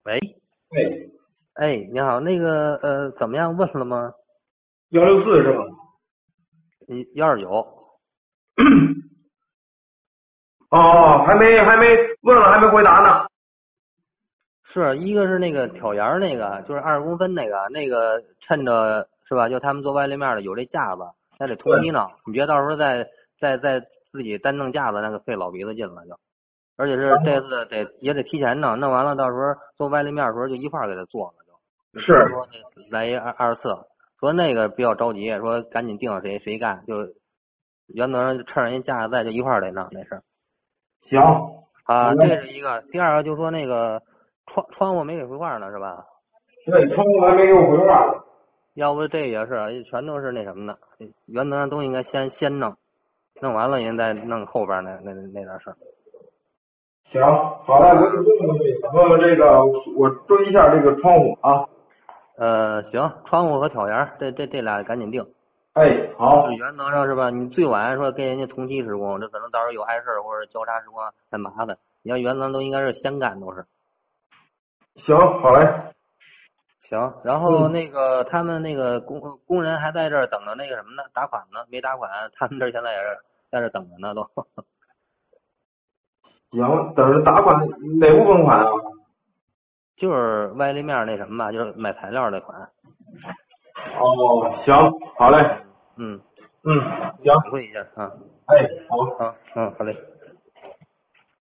喂， 对， 哎，你好，怎么样？问了吗？ 164是吧？ 129。 哦，还没问了，还没回答呢。 是一个是那个挑沿儿那个，就是20公分那个趁着是吧？就他们做外立面的有这架子，还得同期对， 呢。你别到时候再自己单弄架子，那个费老鼻子劲了就。而且是这次也得提前弄完了，到时候做外立面的时候就一块儿给他做了就不是是， 说那来一二次，说那个比较着急，说赶紧定谁干，就原则上趁人家架子在就一块儿得弄那事儿。 行，好啊，这嘞。 是一个。第二个就说那个窗户没给绘画呢，是吧？ 对，窗户还没给我回话呢。 要不这也是全都是那什么的，原则上都应该先弄，弄完了人再弄后边那点事儿。 行，好嘞，我得问问这个，我追一下这个窗户啊。 行，窗户和挑檐这俩赶紧定。 哎， 就是好， 原则上是吧？你最晚说跟人家同期施工，这可能到时候有碍事或者交叉施工很麻烦。你要原则上都应该是先干都是。 行，好嘞。 行，然后嗯， 那个他们那个工人还在这儿等着那个什么呢？打款呢，没打款，他们这儿现在也是在这等着呢都。 行，等着打款哪部分款啊？ 就是外立面那什么吧，就是买材料那款。 哦，行，好嘞。 嗯， 嗯，行， 体会一下啊。 哎，好。 好，好嘞。